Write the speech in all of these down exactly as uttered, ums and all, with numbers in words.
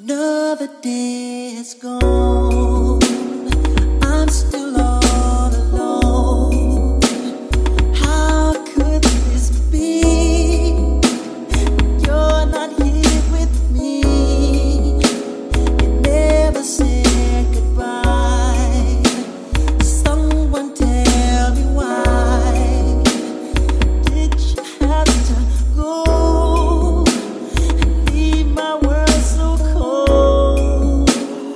Another day is gone. I'm still all alone. How could this be? You're not here with me. You never said goodbye. Someone tell me why did you have to go and leave my world so cold?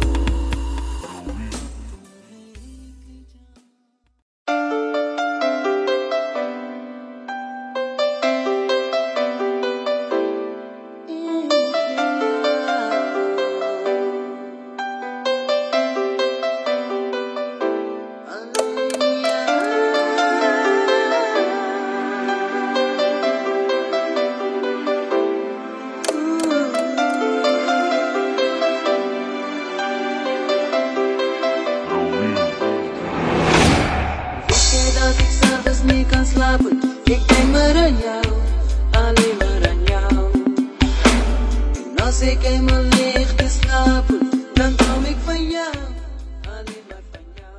Dat ik s'avonds niet kan slapen, ik denk maar aan jou, alleen maar aan jou. En als ik eenmaal lig te slapen, dan droom ik van jou, alleen maar van jou.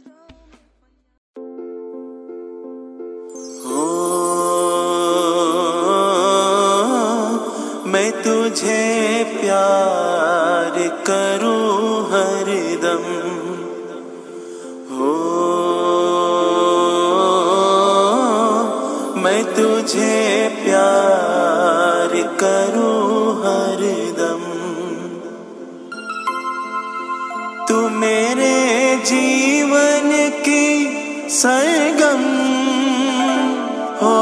Oh, मैं तुझे प्यार करूं हरदम. मैं तुझे प्यार करूं हरदम. तू मेरे जीवन की सरगम हो,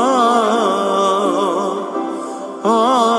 हो,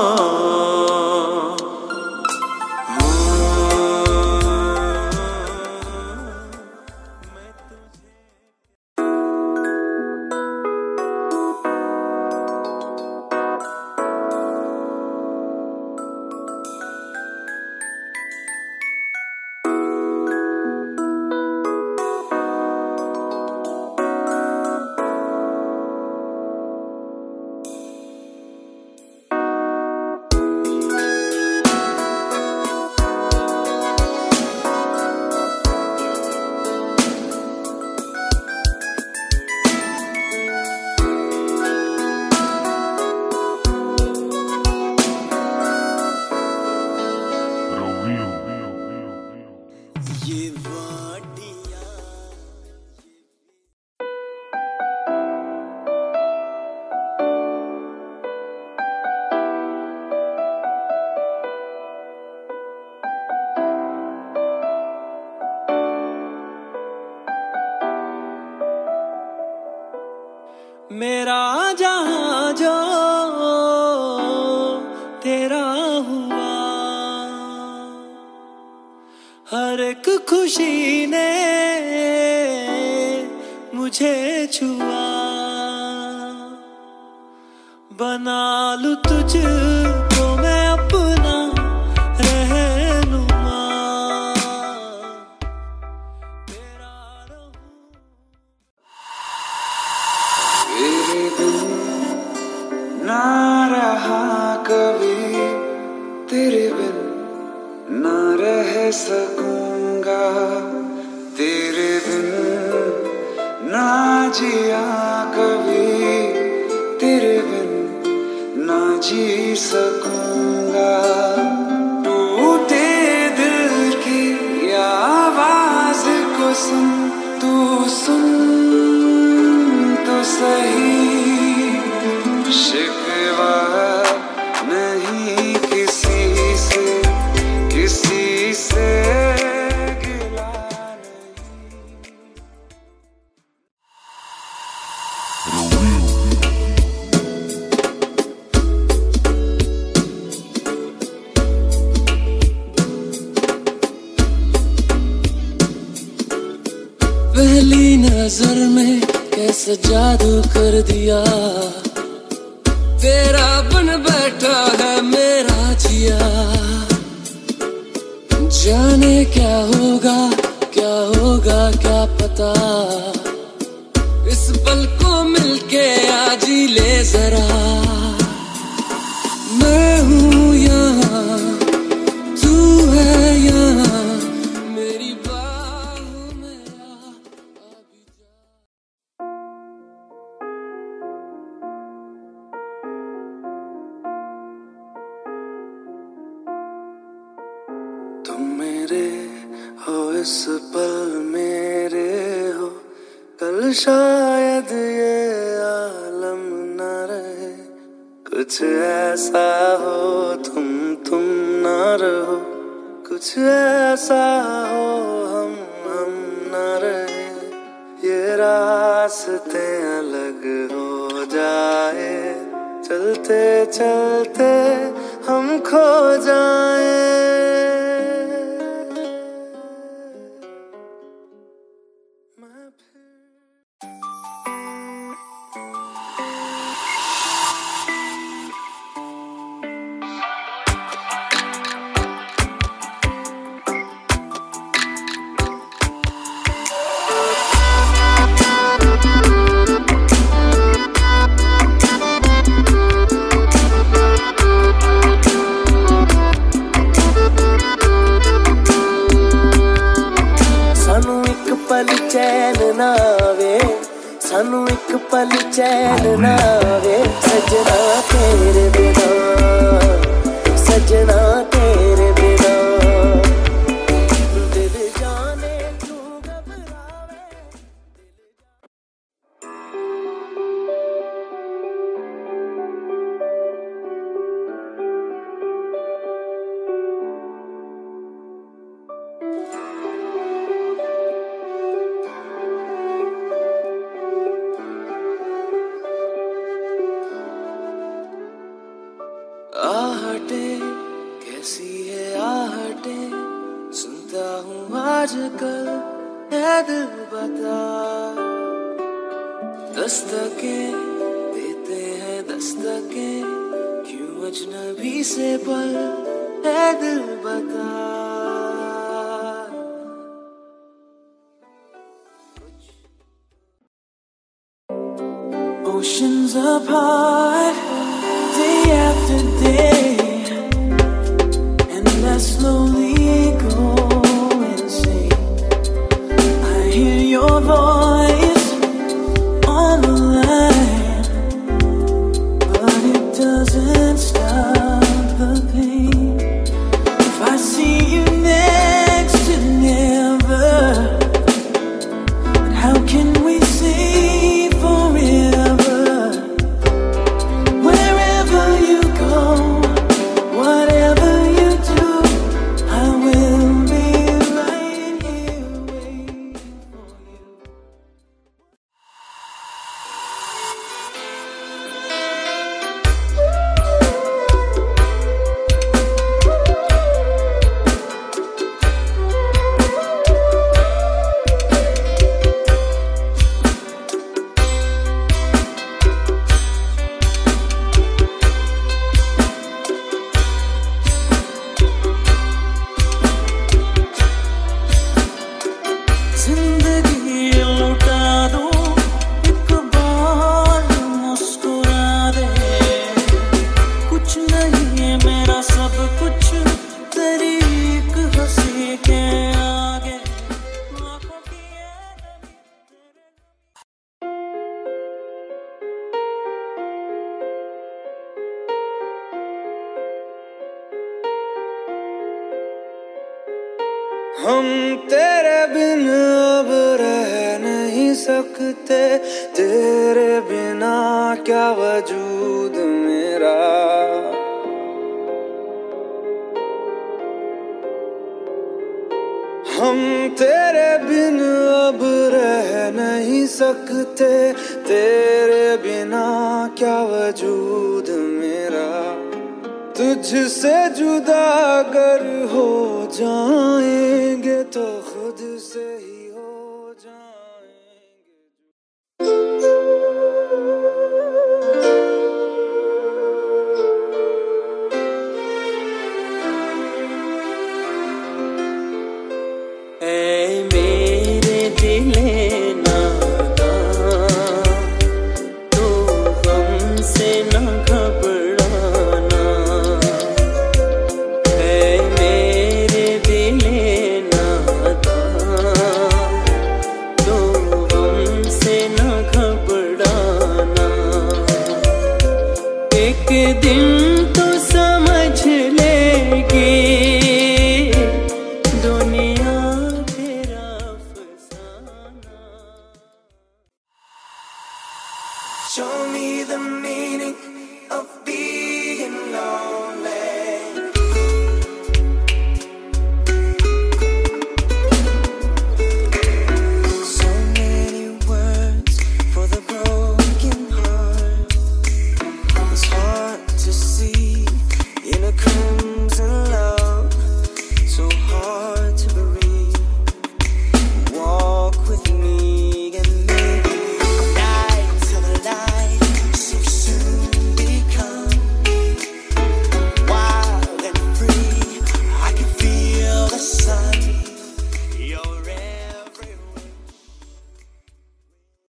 ये वादियाँ. मेरा जहां जो तेरा हुआ, हर एक खुशी ने मुझे छुआ. बना लूं तुझको मैं अपना रहनुमा, तेरा रहूं. तेरे बिन ना रहा कभी, तेरे बिन ना रह सकूंगा. तेरे बिन ना जिया कभी, तेरे बिन ना जी सकूंगा. टूटे दिल की आवाज को सुन, तू सुन तो सही. शिकवा नहीं किसी से, किसी से गिला पहली नजर में कैसा जादू कर दिया, तेरा बन बैठा है मेरा जिया. जाने क्या होगा क्या होगा क्या पता, इस पल को मिलके आज ही ले जरा. मैं हूँ यहाँ, तू है इस पल मेरे हो, कल शायद ये आलम न रहे। कुछ ऐसा हो तुम तुम न रहो, कुछ ऐसा हो हम हम न रहे। ये रास्ते अलग हो जाए, चलते चलते हम खो जाए। चैन ना वे सानू एक पल चैन ना वे, सजना तेरे बिना, सजना तेरे बिना दिल जाने तू घबरावे। आहटे कैसी है आहटे, सुनता हूँ आजकल है दिल बता। दस्तके देते हैं दस्तके, क्यों अजनबी से पल है दिल बता। Oceans apart, day after day, and I slowly go insane. I hear your voice on the line, but it doesn't stop the pain. If I see you next to never, but how can we say forever? Wherever you go, whatever you do, I will be right here waiting for you. जिंदगी लुटा दूं एक बार मुस्कुरा दे, कुछ नहीं मेरा सब कुछ तेरी एक हंसी के आगे। आँखों की हम तेरे बिन अब रह नहीं सकते, तेरे बिना क्या वजूद मेरा। हम तेरे बिन अब रह नहीं सकते, तेरे बिना क्या वजूद मेरा। तुझसे जुदा अगर हो जाएंगे तो खुद से ही हो जाएंगे। ऐ मेरे दिले नादां, तू हमसे न घबराना। ऐ मेरे दिले नादां, Show me the meaning